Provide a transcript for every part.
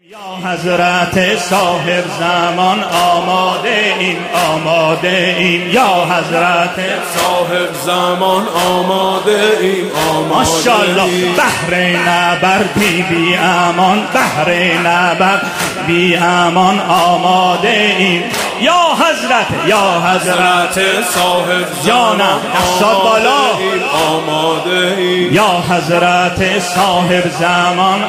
یا حضرت صاحب زمان آماده ایم یا حضرت صاحب زمان آماده ایم ماشاءالله بحر نبردی بی امان بحر نبرد بی امان آماده ایم یا حضرت صاحب جانم دستات بالا آماده ایم یا حضرت صاحب زمان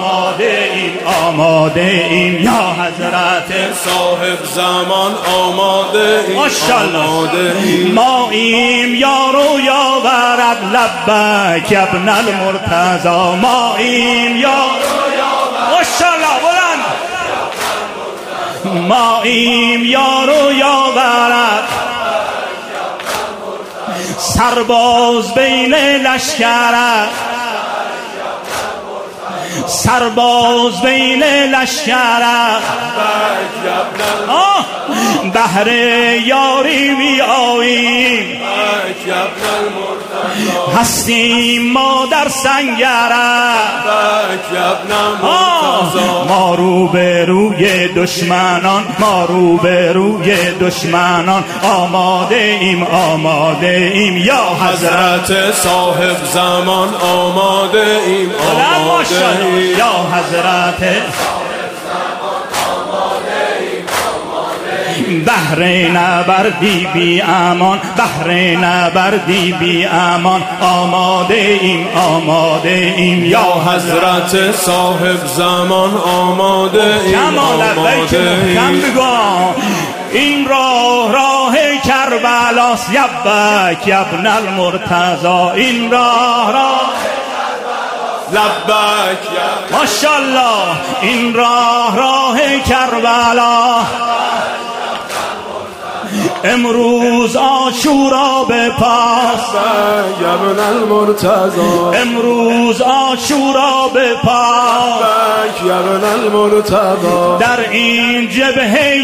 آماده ایم یا حضرت صاحب زمان آماده ایم ماشاءالله ما ایم یار و یاورت لبک ابن المرتضی ما ایم یار و یاورت ماشاءالله بلند ما ایم یار و یاورت سرباز بین لشکرت سرباز بین لشکرت بهر یاری می آییم هستیم ما در سنگرت ما رو به روی دشمنان آماده ایم یا حضرت صاحب زمان آماده ایم یا حضرت بحر نبردی بی امان آماده ایم یا حضرت صاحب زمان آماده ایم این راه کربلاست یبک ابن المرتضی این راه لبک ماشاءالله این راه کربلا امروز عاشورا به پاس ابن المرتضی امروز عاشورا به پاس ابن المرتضی در این جبهه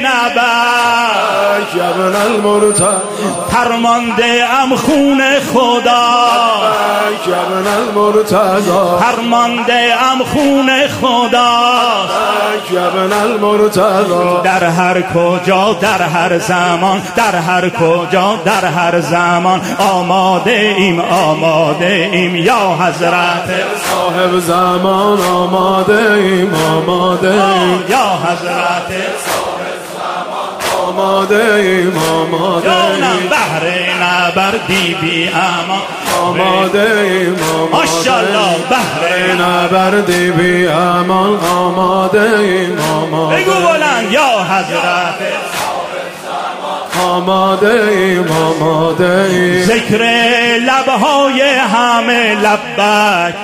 نبرد ابن المرتضی فرمانده ام خون خدا ابن المرتضی فرمانده ام خون خدا ابن المرتضی در هر کجا در هر زمان در هر کجا در هر زمان آماده ایم یا حضرت صاحب زمان آماده ایم یا حضرت صاحب زمان آماده ایم بحر نبردی بی امان آماده ایم ماشاءالله بحر نبردی بی امان آماده ایم بگو بلند یا حضرت آماده ایم ذکر لبهای همه لبک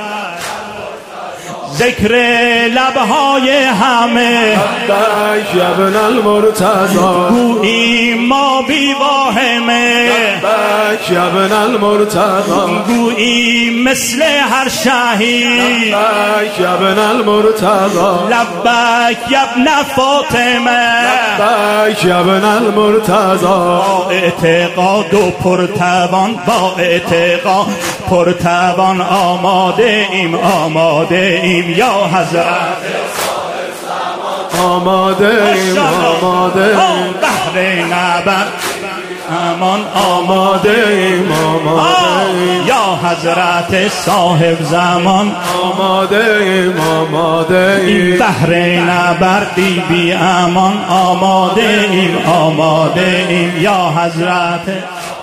ذکر لبهای همه لبک ابن المرتضی گوییم ما بی واهمه لبک ابن المرتضی گوییم مثل هر شهید لبک ابن المرتضی لبک ابن فاطمه لبک ابن المرتضی با اعتقاد و پرتوان آماده ایم یا حضرت آماده ایم بحر نبرد امان آماده ایم یا حضرت صاحب زمان آماده ایم بحر نبردی بی امان آماده ایم یا حضرت